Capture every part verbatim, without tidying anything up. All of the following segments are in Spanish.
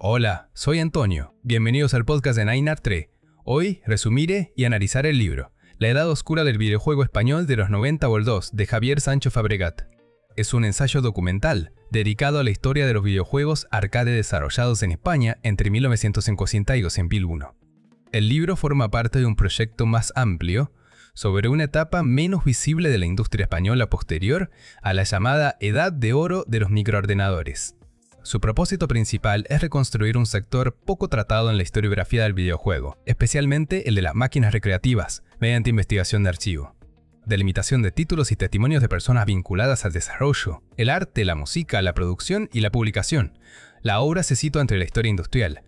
Hola, soy Antonio. Bienvenidos al podcast de Nine Art tres. Hoy resumiré y analizaré el libro La Edad Oscura del videojuego español de los noventa o el dos de Javier Sancho Fabregat. Es un ensayo documental dedicado a la historia de los videojuegos arcade desarrollados en España entre mil novecientos cincuenta y dos mil uno. El libro forma parte de un proyecto más amplio sobre una etapa menos visible de la industria española posterior a la llamada Edad de Oro de los microordenadores. Su propósito principal es reconstruir un sector poco tratado en la historiografía del videojuego, especialmente el de las máquinas recreativas, mediante investigación de archivo, delimitación de títulos y testimonios de personas vinculadas al desarrollo, el arte, la música, la producción y la publicación. La obra se sitúa entre la historia industrial,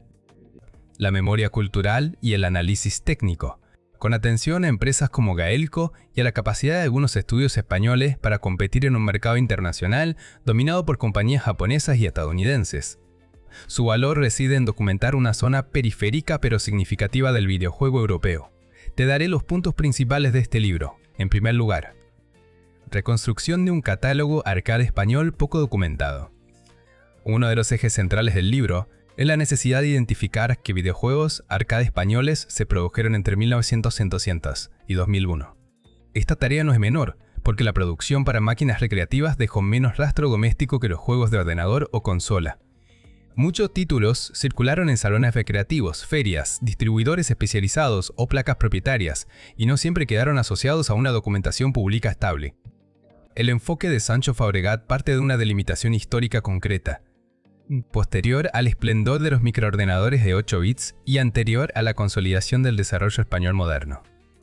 la memoria cultural y el análisis técnico, con atención a empresas como Gaelco y a la capacidad de algunos estudios españoles para competir en un mercado internacional dominado por compañías japonesas y estadounidenses. Su valor reside en documentar una zona periférica pero significativa del videojuego europeo. Te daré los puntos principales de este libro. En primer lugar, reconstrucción de un catálogo arcade español poco documentado. Uno de los ejes centrales del libro es la necesidad de identificar qué videojuegos arcade españoles se produjeron entre mil novecientos y dos mil uno. Esta tarea no es menor, porque la producción para máquinas recreativas dejó menos rastro doméstico que los juegos de ordenador o consola. Muchos títulos circularon en salones recreativos, ferias, distribuidores especializados o placas propietarias, y no siempre quedaron asociados a una documentación pública estable. El enfoque de Sancho Fabregat parte de una delimitación histórica concreta, posterior al esplendor de los microordenadores de ocho bits y anterior a la consolidación del desarrollo español moderno.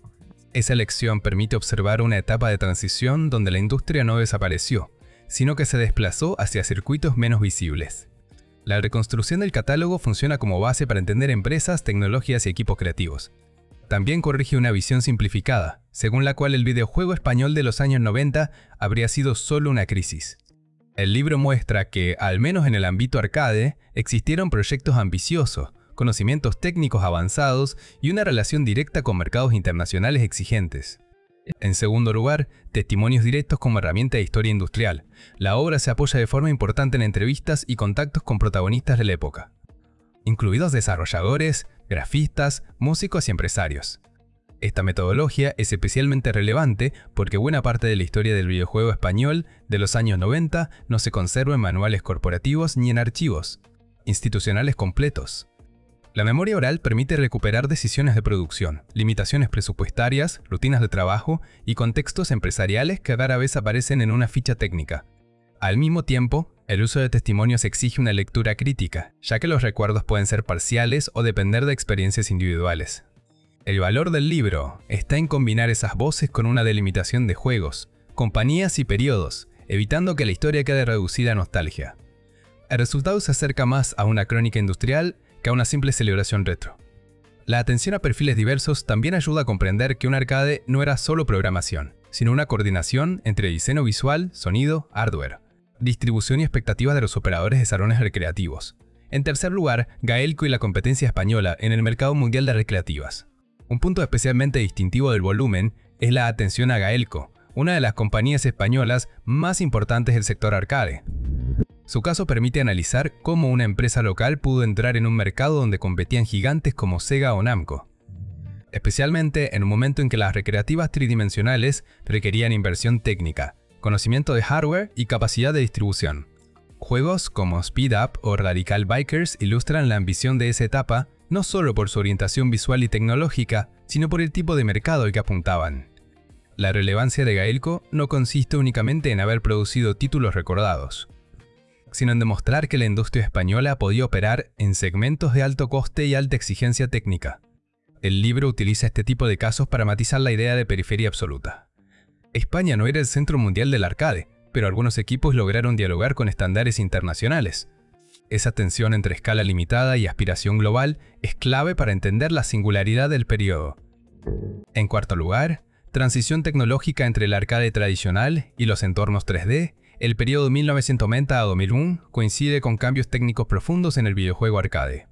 Esa elección permite observar una etapa de transición donde la industria no desapareció, sino que se desplazó hacia circuitos menos visibles. La reconstrucción del catálogo funciona como base para entender empresas, tecnologías y equipos creativos. También corrige una visión simplificada, según la cual el videojuego español de los años noventa habría sido solo una crisis. El libro muestra que, al menos en el ámbito arcade, existieron proyectos ambiciosos, conocimientos técnicos avanzados y una relación directa con mercados internacionales exigentes. En segundo lugar, testimonios directos como herramienta de historia industrial. La obra se apoya de forma importante en entrevistas y contactos con protagonistas de la época, incluidos desarrolladores, grafistas, músicos y empresarios. Esta metodología es especialmente relevante porque buena parte de la historia del videojuego español de los años noventa no se conserva en manuales corporativos ni en archivos institucionales completos. La memoria oral permite recuperar decisiones de producción, limitaciones presupuestarias, rutinas de trabajo y contextos empresariales que rara vez aparecen en una ficha técnica. Al mismo tiempo, el uso de testimonios exige una lectura crítica, ya que los recuerdos pueden ser parciales o depender de experiencias individuales. El valor del libro está en combinar esas voces con una delimitación de juegos, compañías y periodos, evitando que la historia quede reducida a nostalgia. El resultado se acerca más a una crónica industrial que a una simple celebración retro. La atención a perfiles diversos también ayuda a comprender que un arcade no era solo programación, sino una coordinación entre diseño visual, sonido, hardware, distribución y expectativas de los operadores de salones recreativos. En tercer lugar, Gaelco y la competencia española en el mercado mundial de recreativas. Un punto especialmente distintivo del volumen es la atención a Gaelco, una de las compañías españolas más importantes del sector arcade. Su caso permite analizar cómo una empresa local pudo entrar en un mercado donde competían gigantes como Sega o Namco, especialmente en un momento en que las recreativas tridimensionales requerían inversión técnica, conocimiento de hardware y capacidad de distribución. Juegos como Speed Up o Radical Bikers ilustran la ambición de esa etapa, no solo por su orientación visual y tecnológica, sino por el tipo de mercado al que apuntaban. La relevancia de Gaelco no consiste únicamente en haber producido títulos recordados, sino en demostrar que la industria española podía operar en segmentos de alto coste y alta exigencia técnica. El libro utiliza este tipo de casos para matizar la idea de periferia absoluta. España no era el centro mundial del arcade, pero algunos equipos lograron dialogar con estándares internacionales. Esa tensión entre escala limitada y aspiración global es clave para entender la singularidad del periodo. En cuarto lugar, transición tecnológica entre el arcade tradicional y los entornos tres D. El periodo mil novecientos noventa a dos mil uno coincide con cambios técnicos profundos en el videojuego arcade.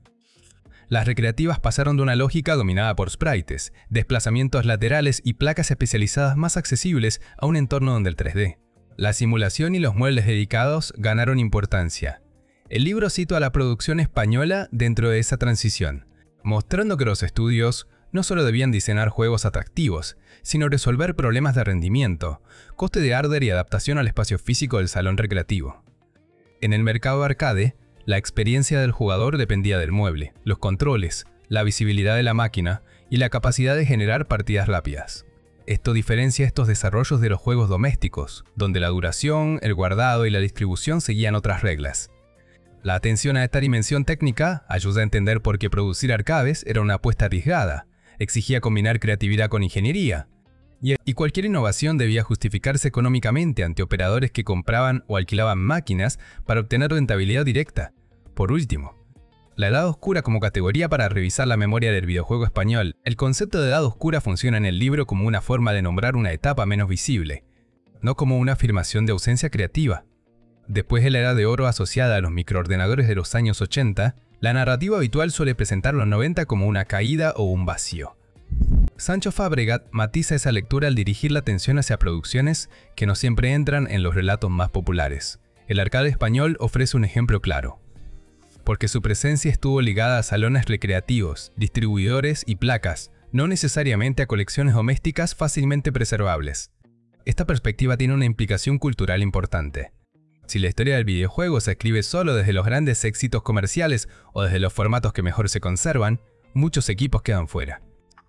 Las recreativas pasaron de una lógica dominada por sprites, desplazamientos laterales y placas especializadas más accesibles a un entorno donde el tres D. La simulación y los muebles dedicados ganaron importancia. El libro sitúa a la producción española dentro de esa transición, mostrando que los estudios no solo debían diseñar juegos atractivos, sino resolver problemas de rendimiento, coste de hardware y adaptación al espacio físico del salón recreativo. En el mercado arcade, la experiencia del jugador dependía del mueble, los controles, la visibilidad de la máquina y la capacidad de generar partidas rápidas. Esto diferencia estos desarrollos de los juegos domésticos, donde la duración, el guardado y la distribución seguían otras reglas. La atención a esta dimensión técnica ayuda a entender por qué producir arcades era una apuesta arriesgada, exigía combinar creatividad con ingeniería, y cualquier innovación debía justificarse económicamente ante operadores que compraban o alquilaban máquinas para obtener rentabilidad directa. Por último, la edad oscura como categoría para revisar la memoria del videojuego español. El concepto de edad oscura funciona en el libro como una forma de nombrar una etapa menos visible, no como una afirmación de ausencia creativa. Después de la edad de oro asociada a los microordenadores de los años ochenta, la narrativa habitual suele presentar los noventa como una caída o un vacío. Sancho Fabregat matiza esa lectura al dirigir la atención hacia producciones que no siempre entran en los relatos más populares. El arcade español ofrece un ejemplo claro, porque su presencia estuvo ligada a salones recreativos, distribuidores y placas, no necesariamente a colecciones domésticas fácilmente preservables. Esta perspectiva tiene una implicación cultural importante. Si la historia del videojuego se escribe solo desde los grandes éxitos comerciales o desde los formatos que mejor se conservan, muchos equipos quedan fuera.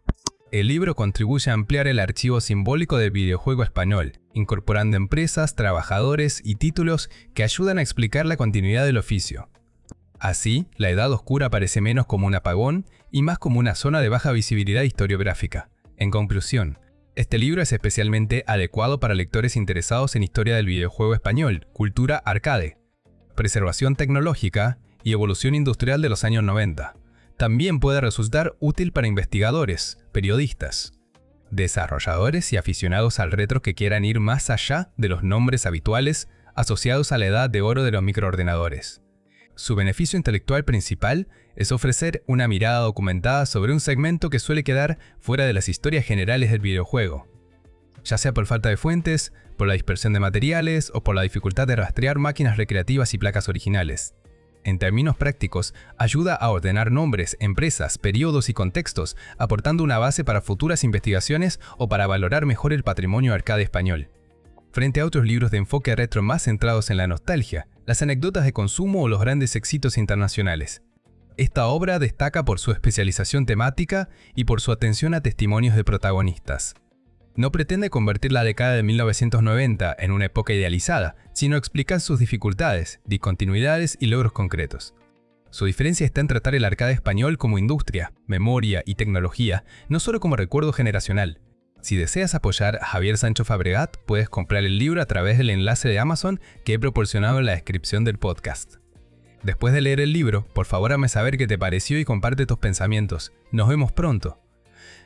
El libro contribuye a ampliar el archivo simbólico del videojuego español, incorporando empresas, trabajadores y títulos que ayudan a explicar la continuidad del oficio. Así, la Edad Oscura parece menos como un apagón y más como una zona de baja visibilidad historiográfica. En conclusión, este libro es especialmente adecuado para lectores interesados en historia del videojuego español, cultura arcade, preservación tecnológica y evolución industrial de los años noventa. También puede resultar útil para investigadores, periodistas, desarrolladores y aficionados al retro que quieran ir más allá de los nombres habituales asociados a la edad de oro de los microordenadores. Su beneficio intelectual principal es ofrecer una mirada documentada sobre un segmento que suele quedar fuera de las historias generales del videojuego, ya sea por falta de fuentes, por la dispersión de materiales o por la dificultad de rastrear máquinas recreativas y placas originales. En términos prácticos, ayuda a ordenar nombres, empresas, periodos y contextos, aportando una base para futuras investigaciones o para valorar mejor el patrimonio arcade español. Frente a otros libros de enfoque retro más centrados en la nostalgia, las anécdotas de consumo o los grandes éxitos internacionales. Esta obra destaca por su especialización temática y por su atención a testimonios de protagonistas. No pretende convertir la década de mil novecientos noventa en una época idealizada, sino explicar sus dificultades, discontinuidades y logros concretos. Su diferencia está en tratar el arcade español como industria, memoria y tecnología, no solo como recuerdo generacional. Si deseas apoyar a Javier Sancho Fabregat, puedes comprar el libro a través del enlace de Amazon que he proporcionado en la descripción del podcast. Después de leer el libro, por favor hazme saber qué te pareció y comparte tus pensamientos. Nos vemos pronto.